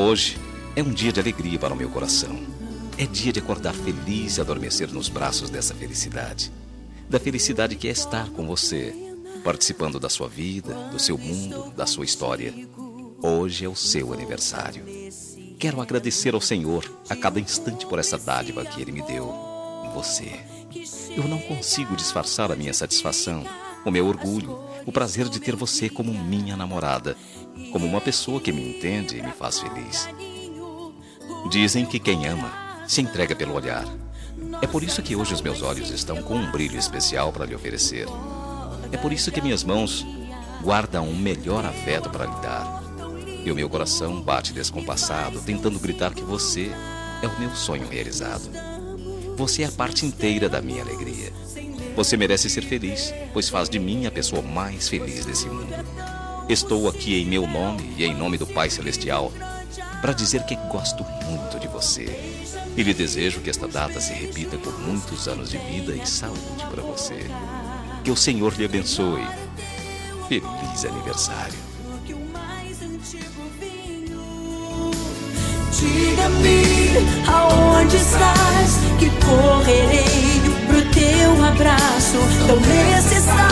Hoje é um dia de alegria para o meu coração. É dia de acordar feliz e adormecer nos braços dessa felicidade. Da felicidade que é estar com você, participando da sua vida, do seu mundo, da sua história. Hoje é o seu aniversário. Quero agradecer ao Senhor a cada instante por essa dádiva que Ele me deu. Você. Eu não consigo disfarçar a minha satisfação, o meu orgulho, o prazer de ter você como minha namorada, como uma pessoa que me entende e me faz feliz. Dizem que quem ama se entrega pelo olhar. É por isso que hoje os meus olhos estão com um brilho especial para lhe oferecer. É por isso que minhas mãos guardam um melhor afeto para lhe dar. E o meu coração bate descompassado, tentando gritar que você é o meu sonho realizado. Você é a parte inteira da minha alegria. Você merece ser feliz, pois faz de mim a pessoa mais feliz desse mundo. Estou aqui em meu nome e em nome do Pai Celestial para dizer que gosto muito de você. E lhe desejo que esta data se repita por muitos anos de vida e saúde para você. Que o Senhor lhe abençoe. Feliz aniversário. Diga-me aonde estás, que correrei pro teu abraço tão necessário.